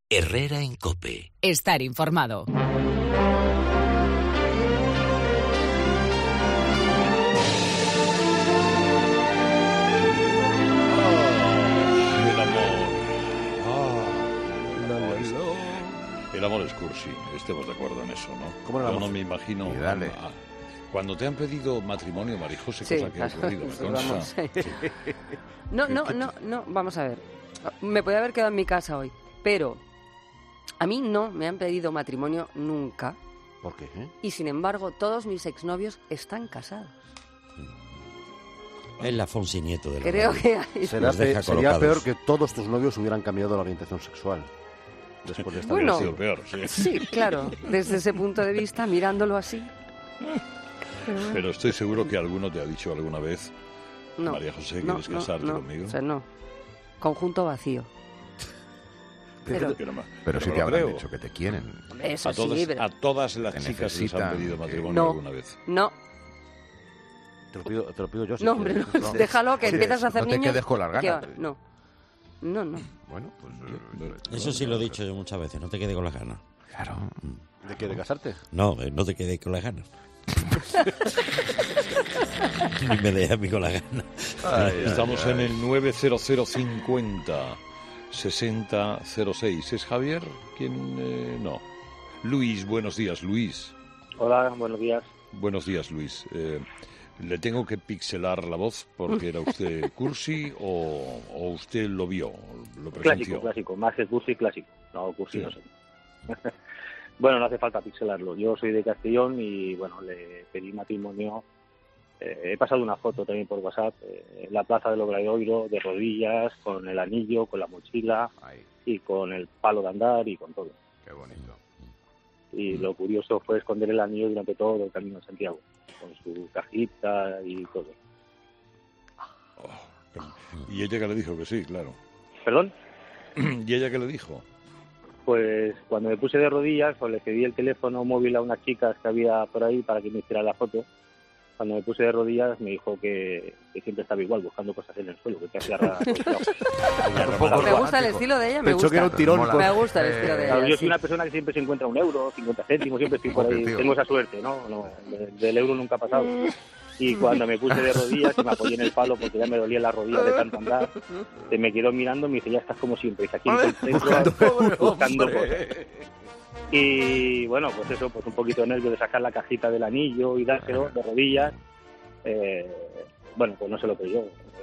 Herrera en COPE. Estar informado. El amor es cursi, estemos de acuerdo en eso, ¿no? ¿Cómo Yo no me imagino... Cuando te han pedido matrimonio, María José, Sí, cosa que ha ocurrido, me consta. No, vamos a ver. Me podía haber quedado en mi casa hoy, pero a mí no me han pedido matrimonio nunca. ¿Por qué? Y sin embargo, todos mis exnovios están casados. Es la Fonsi Nieto de la Creo radio. que Sería peor que todos tus novios hubieran cambiado la orientación sexual. Después de estar bueno, sido peor, sí. Sí, claro, desde ese punto de vista, mirándolo así. Pero estoy seguro que alguno te ha dicho alguna vez, No, María José, ¿quieres casarte conmigo? O sea, no. Conjunto vacío. Pero sí te habrán dicho que te quieren. Eso a todas las te chicas les han pedido matrimonio No, alguna vez. No. Te lo pido yo. Si No, hombre, no. Déjalo, que empiezas a hacer no te niños. quedes con las ganas. No. Bueno, pues... Eso sí lo he dicho yo muchas veces, no te quedes con las ganas. Claro. ¿De qué? ¿De casarte? No, no te quedes con las ganas. Ni me dejes a mí con las ganas. Estamos en el 90050 6006. ¿Es Javier? ¿Quién? No. Luis, buenos días, Luis. Hola, buenos días. Buenos días, Luis. ¿Le tengo que pixelar la voz porque era usted cursi o usted lo vio, lo presenció? Clásico, más que cursi, clásico. No, cursi no sé. Bueno, no hace falta pixelarlo. Yo soy de Castellón y, bueno, le pedí matrimonio. He pasado una foto también por WhatsApp en la plaza del Obradoiro, de rodillas, con el anillo, con la mochila y con el palo de andar y con todo. Qué bonito. Y lo curioso fue esconder el anillo durante todo el camino de Santiago, con su cajita y todo. Y ella que le dijo que sí, claro. ¿Perdón? ¿Y ella que le dijo? Pues cuando me puse de rodillas, pues le pedí el teléfono móvil a unas chicas que había por ahí para que me hicieran la foto. Cuando me puse de rodillas me dijo que siempre estaba igual, buscando cosas en el suelo, que te hacía rara. Me gusta el estilo de ella, me gusta. Que era un tirón. Me gusta el estilo de ella. Claro, yo soy sí. una persona que siempre se encuentra un euro, 50 céntimos, siempre estoy por ahí. Tengo esa suerte, ¿no? Del euro nunca ha pasado. Y cuando me puse de rodillas y me apoyé en el palo porque ya me dolía las rodillas de tanto andar, se me quedó mirando y me dice, ya estás como siempre. Dice, aquí buscando cosas. Y bueno, pues eso, pues un poquito de nervio de sacar la cajita del anillo y dárselo de rodillas. Bueno, pues no se lo creyó.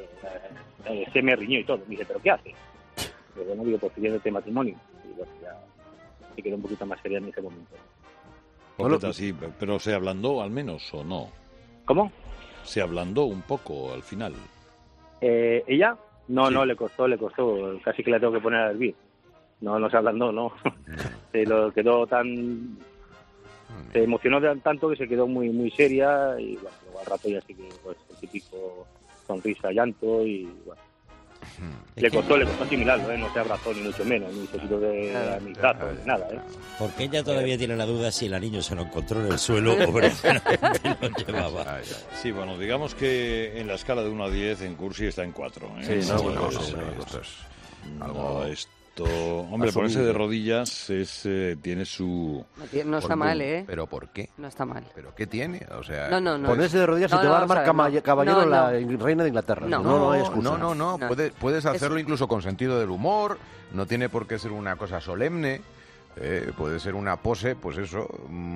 Se me riñó y todo. Me dice, ¿pero qué hace? Pero bueno, digo, pues pidiéndote matrimonio. Y bueno, ya se quedó un poquito más seria en ese momento. Poqueta, sí, pero ¿se ablandó al menos o no? ¿Cómo? ¿Se ablandó un poco al final? ¿Ella? No, Sí. no, le costó. Casi que la tengo que poner a hervir. No se ablandó, no. Se lo quedó tan... Se emocionó tanto que se quedó muy muy seria y bueno, luego al rato ya sí que pues el típico sonrisa, llanto y bueno. Le costó asimilarlo, no se abrazó ni mucho menos, ni se quitó de mis brazos, ni nada, Porque ella todavía tiene la duda si el anillo se lo encontró en el suelo o verdaderamente lo llevaba. Sí, bueno, digamos que en la escala de 1 a 10 en Cursi está en 4. Sí, no, bueno, esto es algo... No, hombre, ponerse de rodillas tiene su... No está mal, ¿eh? ¿Pero por qué? No está mal. ¿Pero qué tiene? O sea... No. Ponerse de rodillas y te va a armar caballero la reina de Inglaterra. No hay excusa. No. Puedes hacerlo incluso con sentido del humor. No tiene por qué ser una cosa solemne. Puede ser una pose, pues eso,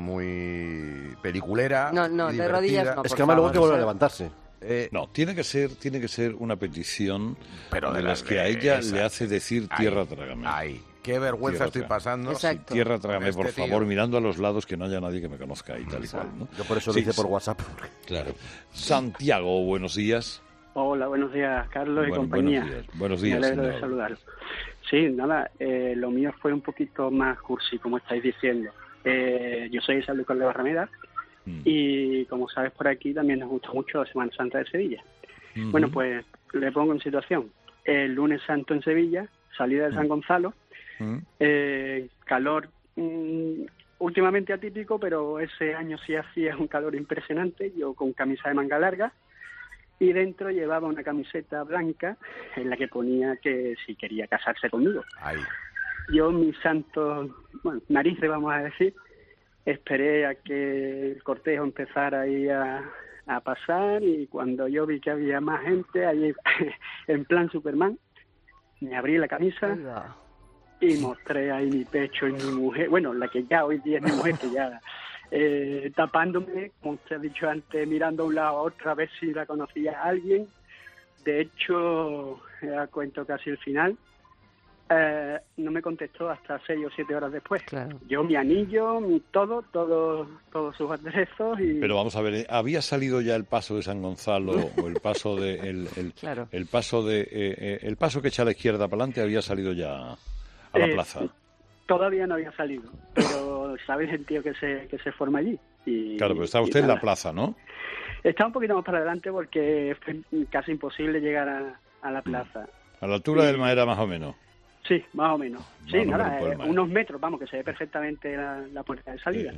muy peliculera. No, de rodillas no. Es que además luego hay que volver a levantarse. No, tiene que ser una petición pero de las que a ella le hace decir tierra trágame. Ay, qué vergüenza estoy pasando. Exacto. Tierra trágame, Con por este favor, tío. mirando a los lados, que no haya nadie que me conozca y tal y cual, ¿no? Yo por eso lo Sí, hice por WhatsApp. Claro. Santiago, buenos días. Hola, buenos días, Carlos y compañía. Buenos días. Me alegro de señor. saludar. Sí, nada, lo mío fue un poquito más cursi, como estáis diciendo. Yo soy San Lucas de Barrameda y, como sabes, por aquí también nos gusta mucho la Semana Santa de Sevilla. Bueno, pues le pongo en situación. El lunes santo en Sevilla, salida de San Gonzalo, calor últimamente atípico, pero ese año sí hacía un calor impresionante, yo con camisa de manga larga, y dentro llevaba una camiseta blanca en la que ponía que si quería casarse conmigo. Ay. yo mis santos, bueno, narices vamos a decir, esperé a que el cortejo empezara ahí a pasar, y cuando yo vi que había más gente allí en plan Superman, me abrí la camisa y mostré ahí mi pecho y mi mujer, bueno, la que ya hoy día es mi mujer, que ya tapándome, como usted ha dicho antes, mirando a un lado a otro a ver si la conocía a alguien. De hecho, ya cuento casi el final, no me contestó hasta 6 o 7 horas después. Claro. Yo mi anillo, todos sus aderezos y... Pero vamos a ver, ¿había salido ya el paso de San Gonzalo o el paso de Claro. el paso que echa a la izquierda para adelante había salido ya a la plaza? Todavía no había salido, pero sabes el tío que se forma allí. Claro, pero está usted en la plaza, ¿no? Está un poquito más para adelante porque fue casi imposible llegar a la plaza. A la altura del Maera, más o menos. Sí, más o menos. Sí, nada, menos unos metros, vamos, que se ve perfectamente la puerta de salida.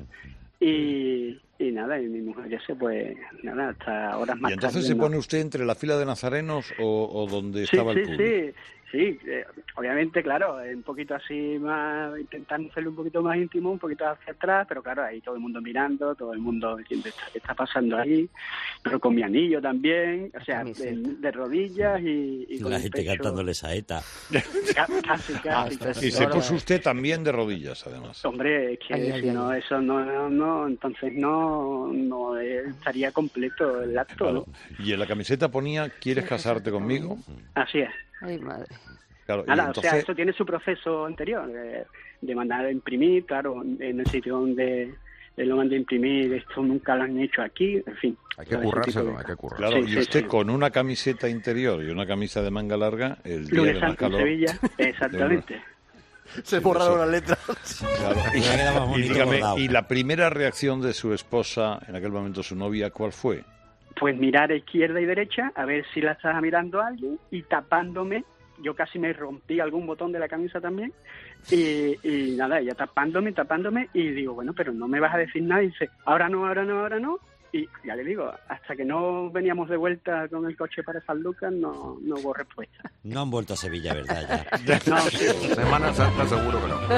Y nada, y mi mujer ya pues, nada, hasta horas más tarde. ¿Y entonces se pone usted entre la fila de nazarenos o donde estaba el público? Sí, obviamente, claro, un poquito así más, intentando hacerlo un poquito más íntimo, un poquito hacia atrás, pero claro, ahí todo el mundo mirando, todo el mundo diciendo qué está pasando ahí, pero con mi anillo también, o sea, de rodillas y con la el gente pecho... cantándole saeta. Casi. Y se puso usted también de rodillas, además. Hombre, es que si no, eso no, entonces no estaría completo el acto, Claro. ¿no? Y en la camiseta ponía, ¿quieres casarte conmigo? Así es. Ay, madre. Claro, y Nada, entonces... o sea, eso tiene su proceso anterior, de mandar a imprimir, claro, en el sitio donde lo mandé a imprimir, esto nunca lo han hecho aquí, en fin. Hay que currárselo, hay que currárselo. Claro, Sí, y usted sí. con una camiseta interior y una camisa de manga larga, el día Lunes de más Santo en calor... Sevilla, exactamente. Se borraron las letras. Claro. Ya queda más Y bonito dígame, bordado. ¿y la primera reacción de su esposa, en aquel momento su novia, cuál fue? Pues mirar a izquierda y derecha, a ver si la estaba mirando alguien, y tapándome, yo casi me rompí algún botón de la camisa también, y nada, ella tapándome, y digo, bueno, pero no me vas a decir nada, y dice, ahora no, y ya le digo, hasta que no veníamos de vuelta con el coche para San Lucas, no hubo respuesta. No han vuelto a Sevilla, ¿verdad? Ya. No, Semana Santa seguro que no.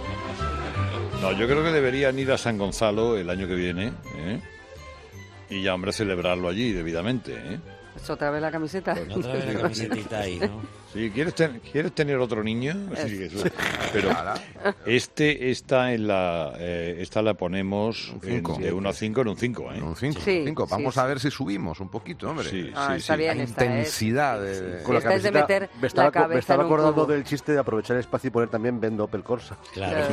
No, yo creo que deberían ir a San Gonzalo el año que viene, ¿eh? Y ya, hombre, celebrarlo allí debidamente, ¿eh? ¿Es otra vez la camiseta? Pues otra vez la camisetita ahí, ¿no? Sí, ¿quieres tener otro niño? Sí, pero esta la ponemos de 1 a 5 en un 5, ¿eh? Un 5. Sí, Vamos sí, a ver si subimos un poquito, hombre. Sí, Está bien, La esta intensidad es. de... Con la Esta es de camiseta, meter me estaba, la cabeza me estaba en un acordando cubo. del chiste de aprovechar el espacio y poner también Vendo Opel Corsa. Claro.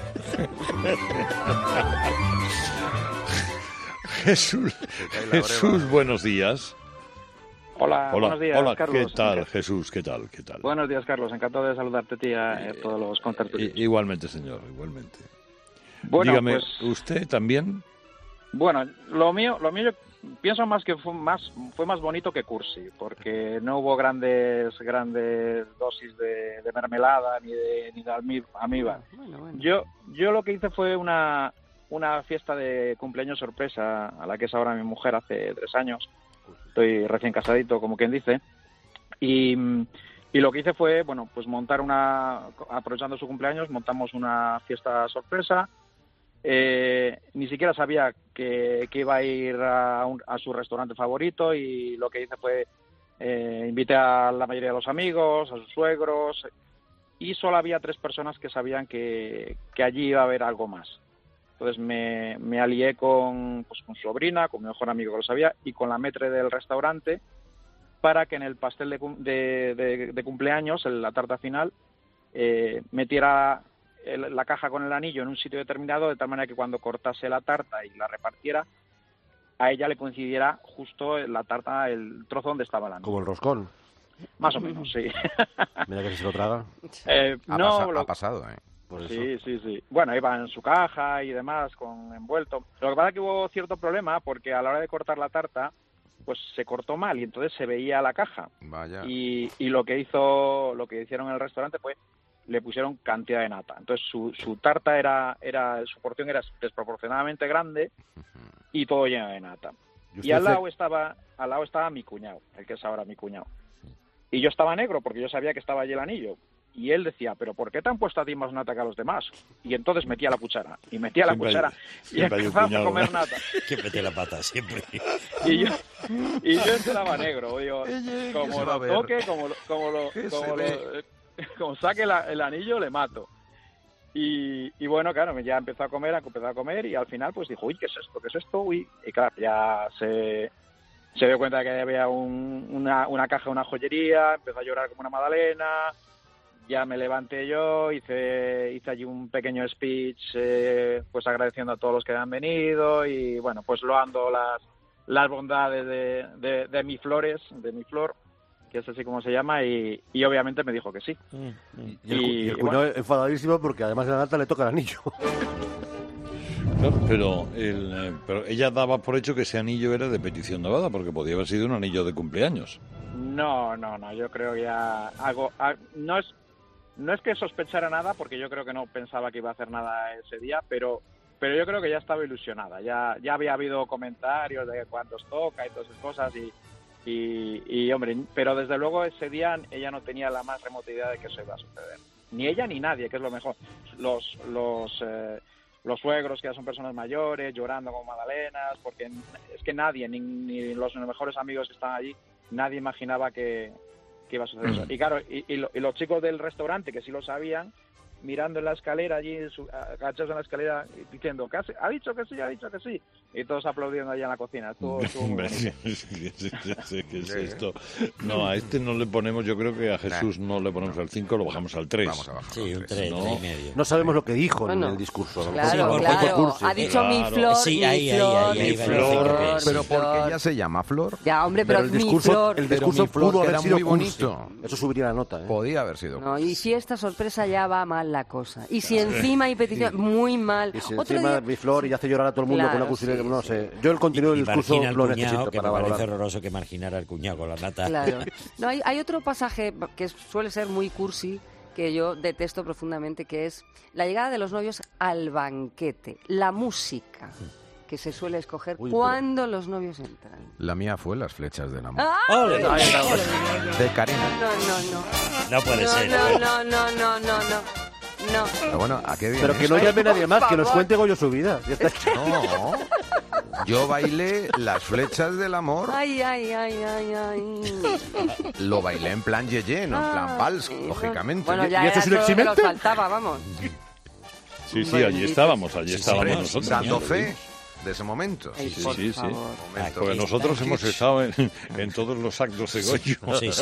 Jesús, buenos días. Hola, buenos días, hola, Carlos. ¿qué tal, Jesús? ¿Qué tal? Buenos días, Carlos. Encantado de saludarte a ti y a todos los contertulios. Igualmente, señor, igualmente. Bueno, Dígame, pues, ¿usted también? bueno, lo mío yo pienso más que fue más bonito que cursi, porque no hubo grandes dosis de mermelada ni de almíbar. Bueno. Yo lo que hice fue una fiesta de cumpleaños sorpresa a la que es ahora mi mujer hace 3 años. Estoy recién casadito, como quien dice, y lo que hice fue, bueno, pues aprovechando su cumpleaños, montamos una fiesta sorpresa. Ni siquiera sabía que iba a ir a su restaurante favorito, y lo que hice fue invité a la mayoría de los amigos, a sus suegros, y solo había 3 personas que sabían que allí iba a haber algo más. Entonces me alié con su sobrina, con mi mejor amigo que lo sabía, y con la maître del restaurante, para que en el pastel de cumpleaños, en la tarta final, metiera la caja con el anillo en un sitio determinado, de tal manera que cuando cortase la tarta y la repartiera, a ella le coincidiera justo la tarta, el trozo donde estaba el anillo. Como el roscón. Más o menos, sí. Mira que si se lo traga. Ha pasado, ¿eh? Por eso. Sí. Bueno, iba en su caja y demás, con envuelto. Lo que pasa es que hubo cierto problema, porque a la hora de cortar la tarta, pues se cortó mal y entonces se veía la caja. Vaya. Y lo que hicieron en el restaurante fue le pusieron cantidad de nata. Entonces su tarta su porción era desproporcionadamente grande y todo lleno de nata. Y al lado estaba mi cuñado, el que es ahora mi cuñado. Y yo estaba negro porque yo sabía que estaba allí el anillo. y él decía, pero ¿por qué te han puesto a ti más nata que a los demás? Y entonces metía la cuchara, y empezaba a comer nata. Que mete la pata, siempre. Y yo entraba negro, digo, como lo toque, como saque el anillo, le mato. Y bueno, claro, ya empezó a comer, y al final pues dijo, uy, ¿qué es esto? Uy, y claro, ya se dio cuenta de que había una caja de una joyería, empezó a llorar como una magdalena. Ya me levanté yo, hice allí un pequeño speech, pues agradeciendo a todos los que han venido y bueno, pues loando las bondades de mi flor, que es así como se llama, y obviamente me dijo que sí. Y el cuñado enfadadísimo porque además de la nata le toca el anillo. Claro, pero ella daba por hecho que ese anillo era de petición de boda, porque podía haber sido un anillo de cumpleaños. No, yo creo que ya no es que sospechara nada, porque yo creo que no pensaba que iba a hacer nada ese día, pero yo creo que ya estaba ilusionada. Ya había habido comentarios de cuántos toca y todas esas cosas y hombre, pero desde luego ese día ella no tenía la más remota idea de que eso iba a suceder. Ni ella ni nadie, que es lo mejor. Los suegros, que ya son personas mayores, llorando como magdalenas, porque es que nadie, ni los mejores amigos que estaban allí, nadie imaginaba que iba a suceder eso. Y claro, y los chicos del restaurante, que sí lo sabían, mirando en la escalera allí, agachados en la escalera, diciendo, ha dicho que sí, y todos aplaudiendo allá en la cocina. Estuvo muy ¿Qué es esto? No, a este no le ponemos, yo creo que a Jesús no le ponemos al 5, lo bajamos al 3. Vamos a bajar. Sí, un 3 y medio. No sabemos lo que dijo en el discurso. Claro. Ha dicho mi flor, mi flor. Pero porque ella se llama Flor. Ya, hombre, pero el discurso pudo haber sido muy bonito. Eso subiría la nota. Podía haber sido. No, y si esta sorpresa ya va mal la cosa. Y si encima hay petición, muy mal. Y si encima mi flor y hace llorar a todo el mundo con una cuchillera, no sé. Yo el contenido del discurso lo necesito que para me parece valorar. horroroso que marginara al cuñado con la nata. Claro. No, hay otro pasaje que suele ser muy cursi, que yo detesto profundamente, que es la llegada de los novios al banquete, la música que se suele escoger cuando los novios entran. La mía fue Las flechas del amor. ¡Ah! De Karina. No puede ser. No. Pero bueno, ¿a qué viene? Pero que no llame nadie más, que nos cuente Goyo su vida. Ya está. No, yo bailé Las flechas del amor. Ay. Lo bailé en plan yeye, no en plan vals, lógicamente. Bueno, ya ¿Y eso era es un todo lo que eximente? nos faltaba, vamos. Sí, allí estábamos nosotros. Dando fe de ese momento. Sí. Momento. Porque nosotros hemos estado en todos los actos de Goyo. Sí,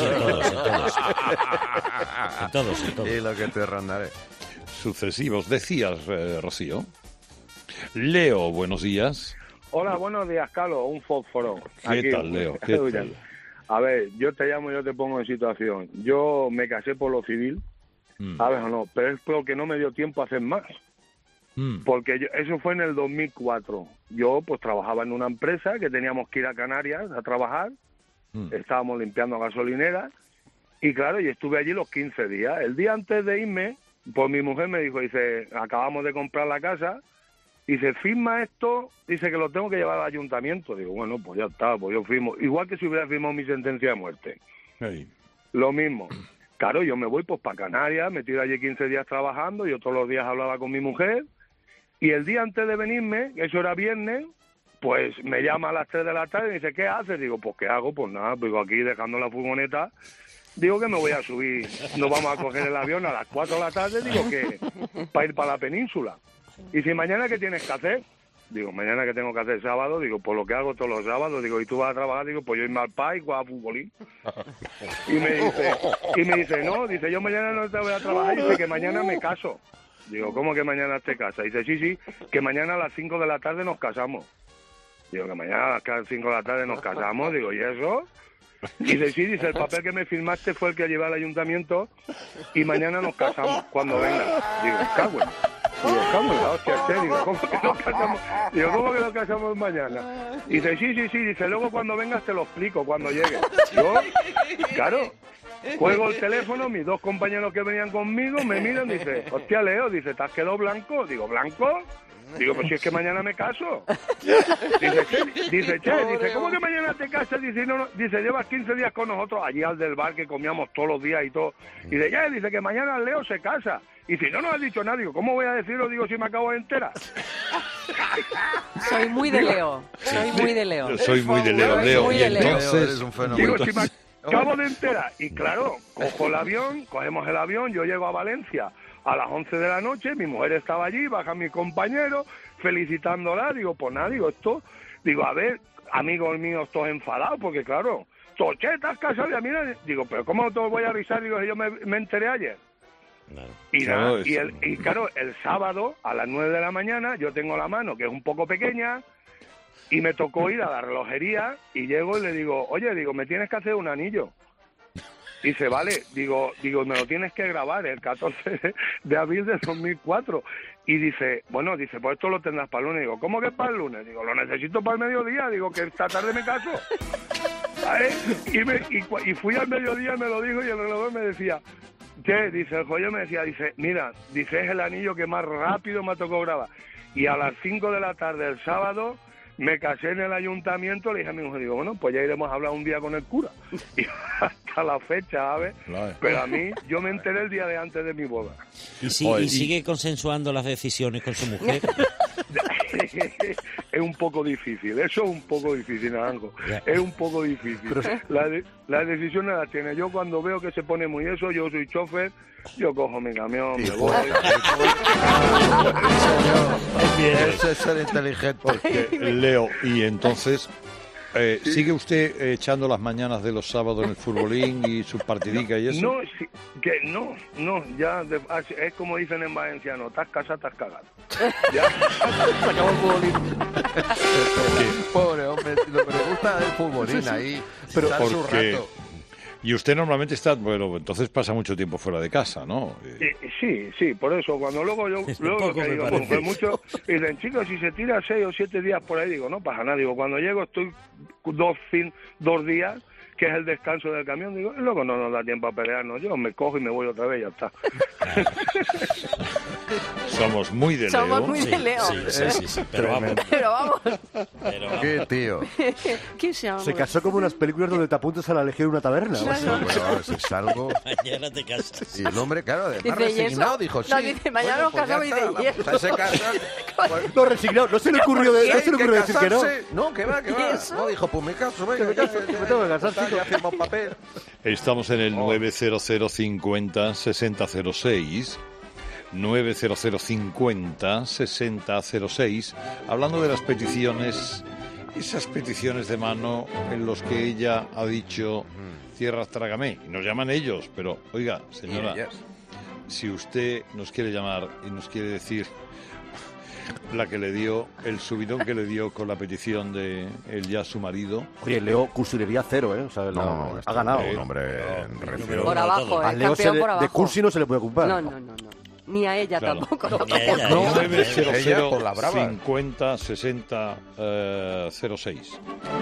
en todos. Y lo que te rondaré. Sucesivos. Decías, Rocío. Leo, buenos días. Hola, buenos días, Carlos. Un fósforo. ¿Qué tal, Leo? ¿Qué tal? A ver, yo te llamo y yo te pongo en situación. Yo me casé por lo civil, ¿sabes o no? Pero es porque no me dio tiempo a hacer más. Porque eso fue en el 2004. Yo pues trabajaba en una empresa que teníamos que ir a Canarias a trabajar. Estábamos limpiando gasolineras. Y claro, yo estuve allí los 15 días. El día antes de irme, pues mi mujer me dijo, dice, acabamos de comprar la casa. Dice, firma esto, dice que lo tengo que llevar al ayuntamiento. Digo, bueno, pues ya está, pues yo firmo. Igual que si hubiera firmado mi sentencia de muerte. Hey. Lo mismo. Claro, yo me voy pues para Canarias, me tiro allí 15 días trabajando, yo todos los días hablaba con mi mujer. Y el día antes de venirme, eso era viernes, pues me llama a las 3 de la tarde y me dice, ¿qué haces? Digo, pues ¿qué hago? Pues nada, pues aquí dejando la furgoneta, digo que me voy a subir, nos vamos a coger el avión a las 4 de la tarde, digo que para ir para la península. Y si mañana, ¿qué tienes que hacer? Digo, mañana que tengo que hacer sábado, digo, pues lo que hago todos los sábados, digo, ¿y tú vas a trabajar? Digo, pues yo irme al PAI, jugar a futbolín. Y me dice, no, dice, yo mañana no te voy a trabajar, dice que mañana me caso. Digo, ¿cómo que mañana te casas? Dice, sí, que mañana a las 5 de la tarde nos casamos. Digo, que mañana a las 5 de la tarde nos casamos. Digo, ¿y eso? Dice, sí, dice, el papel que me firmaste fue el que llevé al ayuntamiento y mañana nos casamos cuando venga. Digo, cago en... Digo, ¿cómo la hostia este? Digo, ¿cómo que nos casamos? Digo, ¿cómo que nos casamos mañana? Dice, sí, dice, luego cuando vengas te lo explico, cuando llegue. Yo, claro, juego el teléfono, mis dos compañeros que venían conmigo me miran, dice, hostia, Leo, dice, ¿te has quedado blanco? Digo, ¿blanco? Digo, pues si es que mañana me caso. Dice, ¿cómo que mañana te casas? Dice, no, dice, llevas 15 días con nosotros allí al del bar que comíamos todos los días y todo. Y dice que mañana Leo se casa. Y si no nos ha dicho nada, digo, ¿cómo voy a decirlo? Digo, si me acabo de enterar. Soy muy de Leo. Soy muy de Leo. Soy muy de Leo, Leo. Y entonces... Eres un fenómeno. Digo, si me acabo de enterar. Y claro, cogemos el avión, yo llego a Valencia a las 11 de la noche, mi mujer estaba allí, baja mi compañero, felicitándola, digo, pues nada, digo, a ver, amigos míos todos enfadados, porque claro, Tochetas, casado, y a mí, digo, pero ¿cómo te voy a avisar? Digo, yo me enteré ayer. Claro. Y claro, el sábado a las 9 de la mañana yo tengo la mano que es un poco pequeña y me tocó ir a la relojería y llego y le digo, oye, digo, me tienes que hacer un anillo. Dice, vale, digo, me lo tienes que grabar el 14 de abril de 2004. Y dice, bueno, pues esto lo tendrás para el lunes. Digo, ¿cómo que para el lunes? Digo, lo necesito para el mediodía. Digo, que esta tarde me caso. Y fui al mediodía, me lo dijo y el reloj me decía, ¿qué? Dice, el joyo me decía, mira, es el anillo que más rápido me tocó grabar. Y a las 5 de la tarde del sábado me casé en el ayuntamiento, le dije a mi mujer, digo, bueno, pues ya iremos a hablar un día con el cura. Y hasta la fecha, ¿sabes? Pero a mí, yo me enteré el día de antes de mi boda. ¿Y sigue consensuando las decisiones con su mujer? Es un poco difícil, eso es un poco difícil, Naranjo. Es un poco difícil. Las decisiones las tiene. Yo cuando veo que se pone muy eso, yo soy chofer, yo cojo mi camión, me voy. Eso es ser inteligente. Leo, y entonces... ¿sigue usted echando las mañanas de los sábados en el futbolín y sus partidicas y eso? No, ya es como dicen en valenciano, estás casado, estás cagado. Ya. Se acabó el futbolín. Pobre hombre, lo que le gusta el futbolín ahí, pero su rato. Y usted normalmente está, bueno, entonces pasa mucho tiempo fuera de casa, ¿no? Sí, por eso, cuando luego que digo, pues mucho, y dicen, chicos, si se tira 6 o 7 días por ahí, digo, no pasa nada, digo, cuando llego estoy 2 días, que es el descanso del camión, digo, luego no nos da tiempo a pelearnos, yo me cojo y me voy otra vez y ya está. Somos muy de Leo. Somos muy de Leo. Sí, pero vamos. ¿Qué tío? ¿Qué se llama? Se casó como unas películas donde te apuntas a la legión una taberna. Es algo... Mañana te casas. Y el hombre, claro, además Dice, resignado, dijo, sí. No, dice, mañana nos casamos y dice, ¿y eso? Se casa. No, resignado, no se le ocurrió decir que no. No, que va. No, dijo, pues me caso, venga. Me tengo que casar, chico. Ya firma un papel. Estamos en el 90050-6006. 90050-6006, hablando de las peticiones, esas peticiones de mano en los que ella ha dicho tierra trágame, y nos llaman ellos, pero oiga, señora, si usted nos quiere llamar y nos quiere decir la que le dio, el subidón que le dio con la petición de él ya su marido. Oye, Leo, cursilería cero, ¿eh? O sea, no ha ganado. Un hombre por abajo, a Leo por abajo. De cursi no se le puede ocupar. No. Ni a ella tampoco. No, ni a ella. 900-50-6006.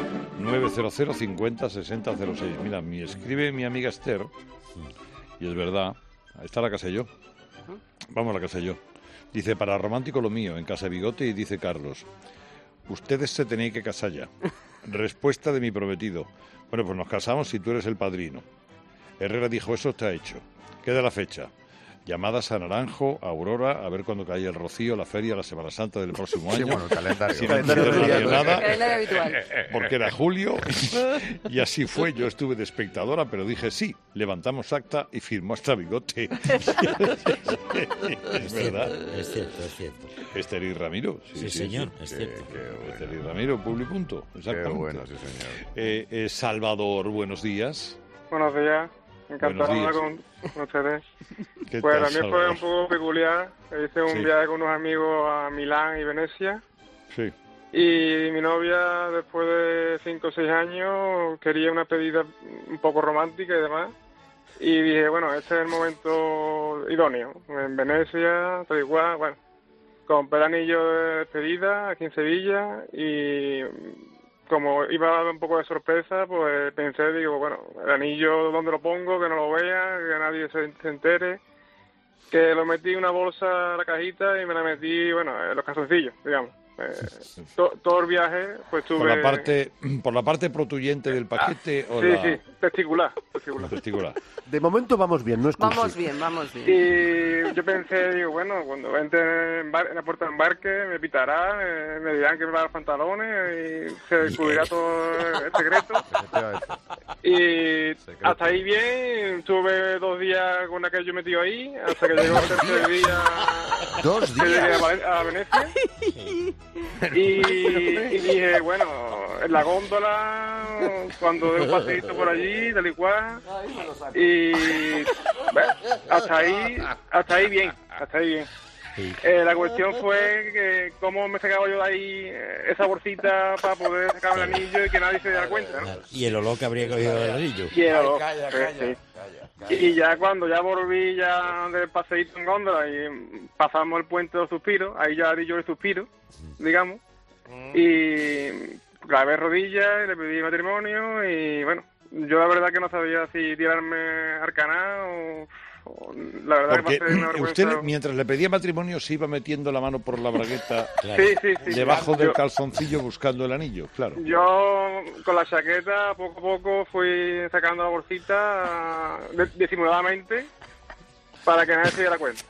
900-50-6006. Mira, escribe mi amiga Esther, y es verdad, está la casa yo. Vamos a la casa yo. Dice, para romántico lo mío, en casa Bigote, y dice Carlos, ustedes se tenéis que casar ya. Respuesta de mi prometido. Bueno, pues nos casamos si tú eres el padrino. Herrera dijo, eso está hecho. Queda la fecha. Llamadas a Naranjo, a Aurora, a ver cuándo cae el rocío, la feria, la Semana Santa del próximo año. Sí, bueno, el calendario. Sin nada, habitual. Porque era julio, y así fue. Yo estuve de espectadora, pero dije sí, levantamos acta y firmó hasta Bigote. Es verdad. Es cierto. Esther y Ramiro. Sí, señor, es cierto. Esther y Ramiro, Publipunto. Exactamente. Qué bueno, sí, señor. Salvador, buenos días. Buenos días. Encantado de hablar con ustedes. Pues también fue un poco peculiar. Hice un viaje con unos amigos a Milán y Venecia. Sí. Y mi novia, después de 5 o 6 años, quería una pedida un poco romántica y demás. Y dije, bueno, este es el momento idóneo. En Venecia, todo igual, bueno. Compré el anillo de despedida aquí en Sevilla y... como iba a dar un poco de sorpresa, pues pensé, digo, bueno, el anillo, ¿dónde lo pongo? Que no lo vea, que nadie se entere. que lo metí en una bolsa a la cajita y me la metí, bueno, en los calzoncillos, digamos. Todo el viaje, pues tuve... ¿Por la parte protuyente del paquete o sí, testicular. De momento vamos bien, no es cursi. Vamos bien. Y yo pensé, digo, bueno, cuando entre en la puerta de embarque me pitará, me dirán que me va a dar pantalones y se descubrirá todo el secreto. Y hasta ahí bien, tuve 2 días con aquello metido ahí, hasta que llegó el tercer día... 2 días. A Venecia. Y dije, bueno, en la góndola, cuando dé un paseíto por allí, tal y cual. Y bueno, hasta ahí bien. La cuestión fue que cómo me sacaba yo de ahí esa bolsita para poder sacar el anillo y que nadie se diera cuenta, ¿no? Y el olor que habría cogido del anillo. Y el olor, sí. Y ya cuando ya volví ya del paseíto en góndola y pasamos el puente de los suspiros, ahí ya di yo el suspiro, digamos, y clavé rodillas y le pedí matrimonio y bueno, yo la verdad que no sabía si tirarme al canal o la verdad porque que pasé una vergüenza. Usted, mientras le pedía matrimonio, se iba metiendo la mano por la bragueta sí, debajo del calzoncillo buscando el anillo, claro. Yo con la chaqueta poco a poco fui sacando la bolsita disimuladamente para que nadie se diera cuenta.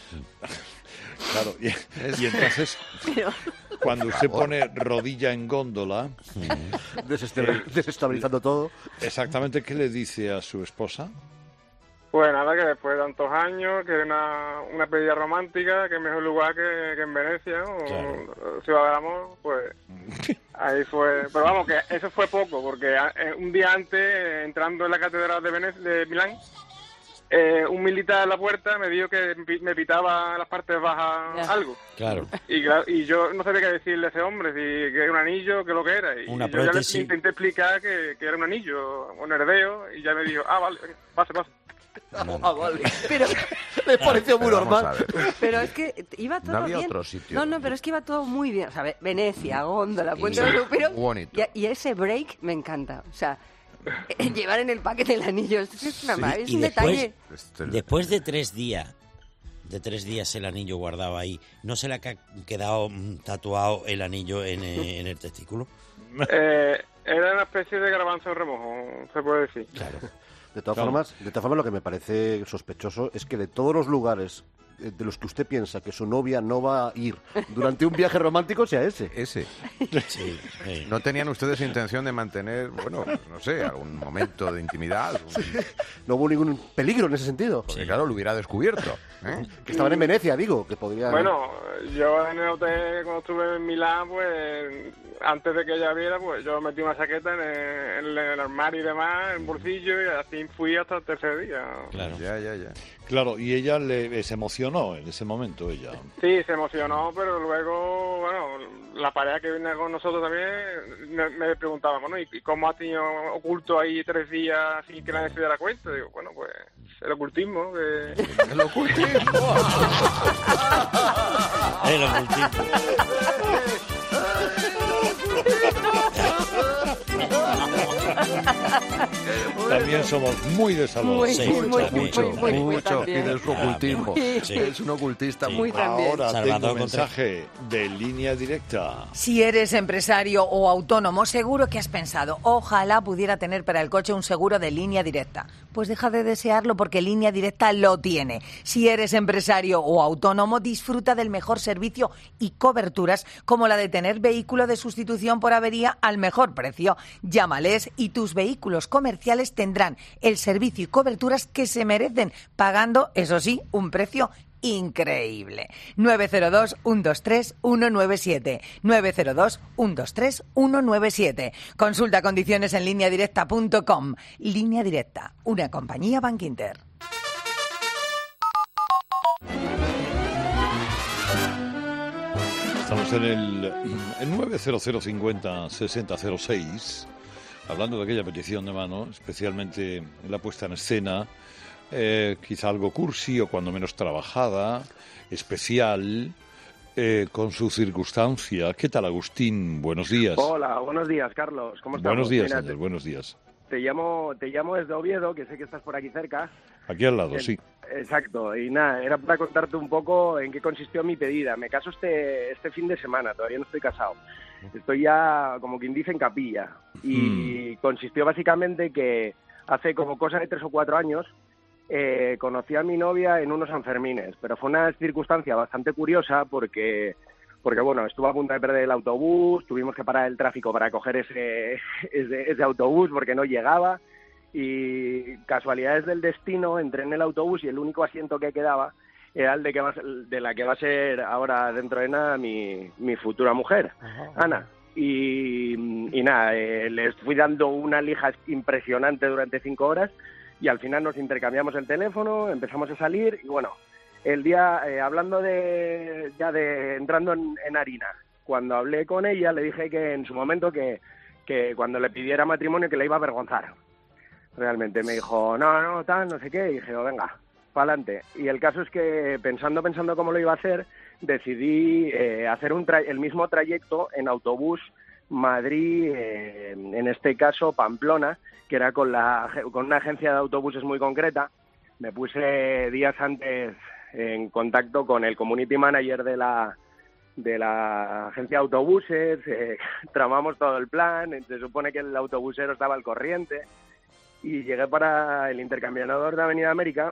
Claro, y entonces, cuando usted pone rodilla en góndola... Desestabilizando todo. Exactamente, ¿qué le dice a su esposa? Pues nada, que después de tantos años, que una pedida romántica, que es mejor lugar que en Venecia, ¿no? Claro. Ciudad del Amor, pues ahí fue... Pero vamos, que eso fue poco, porque un día antes, entrando en la catedral de Milán, un militar a la puerta me dijo que me pitaba en las partes bajas algo. Claro. Y yo no sabía qué decirle a ese hombre, si que era un anillo, que lo que era. Y yo ya le intenté explicar que era un anillo, un heredeo, y ya me dijo, vale, pase. Vale. Pero me pareció muy normal. Pero es que iba todo no había bien. Otro sitio. No, pero es que iba todo muy bien. O sea, Venecia, góndola, Puente de los Suspiros. Y ese break me encanta. O sea, llevar en el paquete el anillo, es una maravilla, es un detalle. Después de 3 días, el anillo guardado ahí, ¿no se le ha quedado tatuado el anillo en el testículo? Era una especie de garbanzo en remojo, se puede decir. Claro. De todas formas, lo que me parece sospechoso es que de todos los lugares de los que usted piensa que su novia no va a ir durante un viaje romántico sea ese. Sí. ¿No tenían ustedes intención de mantener, bueno, no sé, algún momento de intimidad? No hubo ningún peligro en ese sentido. Porque claro, lo hubiera descubierto. Que estaban en Venecia, digo, que podría... Bueno, yo en el hotel, cuando estuve en Milán, pues antes de que ella viera, pues yo metí una chaqueta en el armario y demás, en bolsillo, y así fui hasta el tercer día. Claro. Ya. Claro, y ella se emocionó en ese momento, ella. Sí, se emocionó, pero luego, bueno, la pareja que viene con nosotros también me preguntaba, bueno, ¿y cómo ha tenido oculto ahí 3 días sin que nadie se diera cuenta? Digo, bueno, pues el ocultismo. ¡El ocultismo! El ocultismo. También somos muy de salud. Mucho. Y de su ocultismo. Es un ocultista muy Ahora Salvador tengo un mensaje de Línea Directa. Si eres empresario o autónomo, seguro que has pensado, ojalá pudiera tener para el coche un seguro de Línea Directa. Pues deja de desearlo porque Línea Directa lo tiene. Si eres empresario o autónomo, disfruta del mejor servicio y coberturas como la de tener vehículo de sustitución por avería al mejor precio. Llámales y tus vehículos comerciales tendrán el servicio y coberturas que se merecen, pagando, eso sí, un precio increíble. 902-123-197. 902-123-197. Consulta condiciones en lineadirecta.com. Línea Directa, una compañía Bankinter. Estamos en el 90050-6006, hablando de aquella petición de mano, especialmente en la puesta en escena, quizá algo cursi o cuando menos trabajada, especial, con su circunstancia. ¿Qué tal, Agustín? Buenos días. Hola, buenos días, Carlos. ¿Cómo estás? Buenos días, Ángel, buenos días. Te llamo desde Oviedo, que sé que estás por aquí cerca. Aquí al lado, sí. Exacto, y nada, era para contarte un poco en qué consistió mi pedida. Me caso este fin de semana, todavía no estoy casado. Estoy ya, como quien dice, en capilla. Y consistió básicamente que hace como cosa de 3 o 4 años conocí a mi novia en unos Sanfermines, pero fue una circunstancia bastante curiosa porque bueno, estuve a punto de perder el autobús, tuvimos que parar el tráfico para coger ese autobús porque no llegaba, y casualidades del destino, entré en el autobús y el único asiento que quedaba era el de la que va a ser ahora dentro de nada mi futura mujer, Ana. Y nada, les fui dando una lija impresionante durante 5 horas y al final nos intercambiamos el teléfono, empezamos a salir y bueno, el día, hablando entrando en harina, cuando hablé con ella le dije que en su momento que cuando le pidiera matrimonio que le iba a avergonzar. Realmente me dijo, no, tal, no sé qué, y dije, venga, para adelante. Y el caso es que pensando cómo lo iba a hacer, decidí hacer el mismo trayecto en autobús Madrid, en este caso Pamplona, que era con una agencia de autobuses muy concreta. Me puse días antes en contacto con el community manager de la agencia de autobuses, tramamos todo el plan, se supone que el autobusero estaba al corriente y llegué para el intercambiador de Avenida América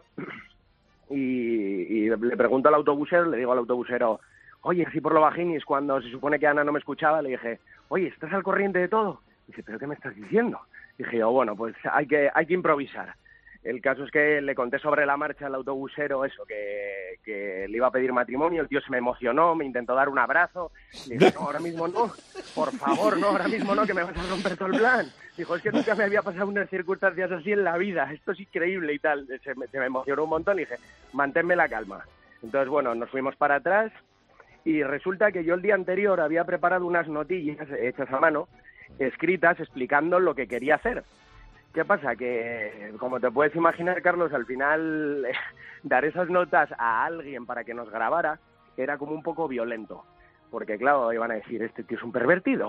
y le pregunto al autobusero, le digo al autobusero, oye, así por lo bajinis, cuando se supone que Ana no me escuchaba, le dije, oye, ¿estás al corriente de todo? Y dice, ¿pero qué me estás diciendo? Dije yo, bueno, pues hay que improvisar. El caso es que le conté sobre la marcha al autobusero eso, que le iba a pedir matrimonio, el tío se me emocionó, me intentó dar un abrazo, le dije, no, ahora mismo no, por favor, no, ahora mismo no, que me vas a romper todo el plan. Dijo, es que nunca me había pasado unas circunstancias así en la vida, esto es increíble y tal. Se me emocionó un montón y dije, manténme la calma. Entonces, bueno, nos fuimos para atrás y resulta que yo el día anterior había preparado unas notillas hechas a mano, escritas, explicando lo que quería hacer. ¿Qué pasa? Que, como te puedes imaginar, Carlos, al final dar esas notas a alguien para que nos grabara era como un poco violento. Porque, claro, iban a decir, este tío es un pervertido,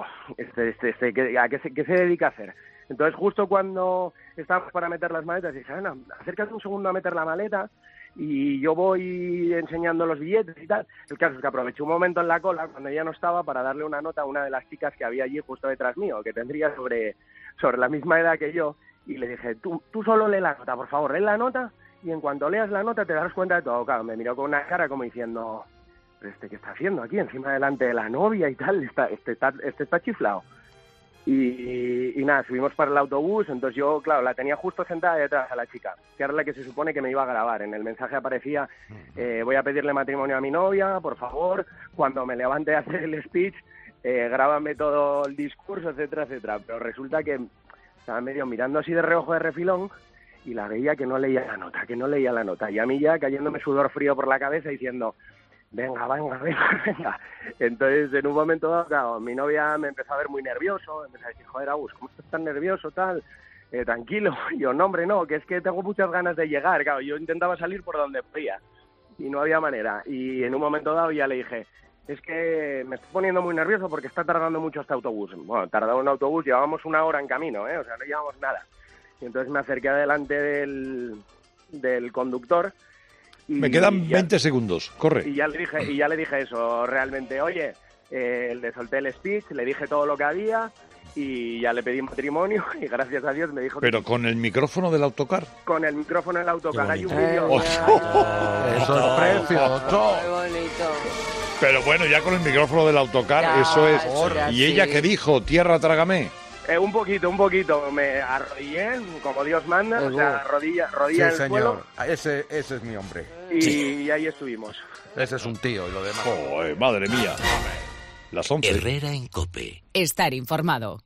¿a qué se dedica a hacer? Entonces, justo cuando estábamos para meter las maletas, dije, Ana, acércate un segundo a meter la maleta y yo voy enseñando los billetes y tal. El caso es que aproveché un momento en la cola, cuando ella no estaba, para darle una nota a una de las chicas que había allí justo detrás mío, que tendría sobre la misma edad que yo, y le dije, tú solo lee la nota, por favor, lee la nota, y en cuanto leas la nota te darás cuenta de todo. Claro, me miró con una cara como diciendo, ¿pero qué está haciendo aquí, encima delante de la novia y tal? Este está chiflado. Y nada, subimos para el autobús, entonces yo, claro, la tenía justo sentada detrás a la chica, que era la que se supone que me iba a grabar. En el mensaje aparecía, voy a pedirle matrimonio a mi novia, por favor, cuando me levante a hacer el speech, grábame todo el discurso, etcétera, etcétera. Pero resulta que estaba medio mirando así de reojo de refilón y la veía que no leía la nota. Y a mí ya cayéndome sudor frío por la cabeza diciendo, venga. Entonces, en un momento dado, claro, mi novia me empezó a ver muy nervioso, empezó a decir, joder, Agus, ¿cómo estás tan nervioso, tal? Tranquilo. Y yo, no, hombre, no, que es que tengo muchas ganas de llegar. Claro, yo intentaba salir por donde podía y no había manera. Y en un momento dado ya le dije, es que me estoy poniendo muy nervioso porque está tardando mucho este autobús. Bueno, tardaba un autobús, llevábamos 1 hora en camino, o sea, no llevamos nada. Y entonces me acerqué adelante del conductor. Y me quedan 20 segundos, corre. Y ya le dije eso, realmente, oye, le solté el speech, le dije todo lo que había y ya le pedí matrimonio y gracias a Dios me dijo... ¿Pero con el micrófono del autocar? Con el micrófono del autocar, hay un vídeo... ¡Eso es precioso! ¡Qué bonito! Pero bueno, ya con el micrófono del autocar, ya, eso es... ¿Y ella qué dijo? ¿Tierra, trágame? Un poquito. Me arrodillé, como Dios manda, o sea, rodilla sí, en el señor. suelo. Ese es mi hombre. Y ahí estuvimos. Ese es un tío y lo demás... ¡Joder, madre mía! Las 11. Herrera en COPE. Estar informado.